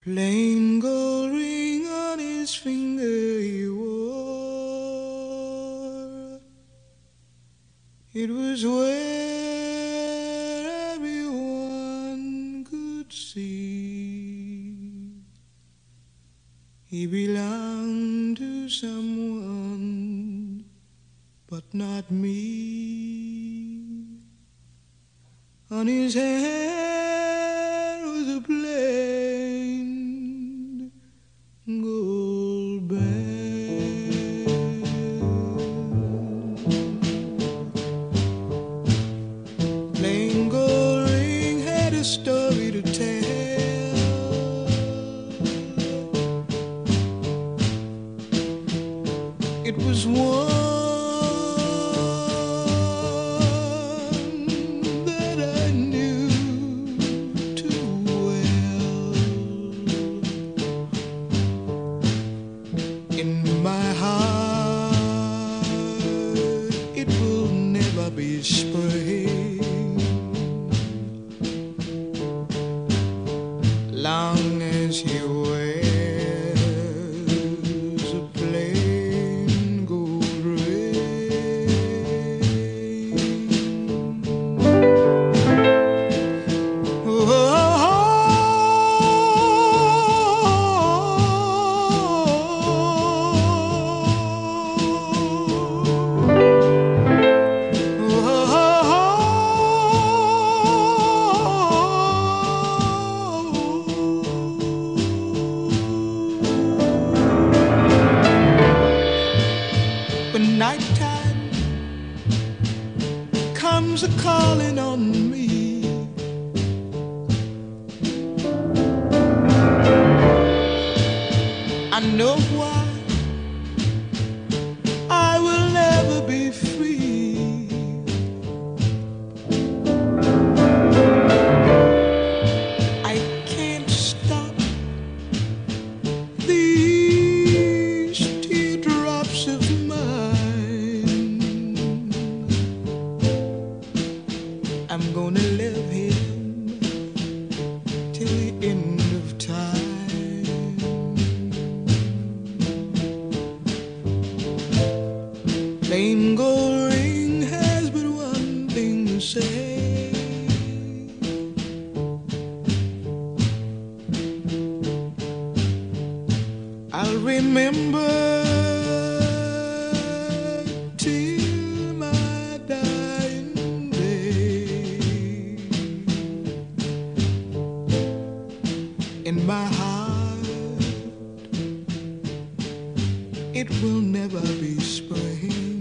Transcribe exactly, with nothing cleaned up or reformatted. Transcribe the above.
Plain gold ring on his finger he wore. It was where everyone could see he belonged to someone, but not me. On his hand was a plain gold band. Plain gold ring had a story to tell. It was one that I knew too well. In my heart, it will never be spring, long as he wears a plain gold ring. When nighttime comes a calling on me, I know why I will never be free. I can't stop these teardrops of mine. I'm gonna love him till the end of time. Plain gold ring has but one thing to say. I'll remember till my dying day. In my heart, it will never be spring.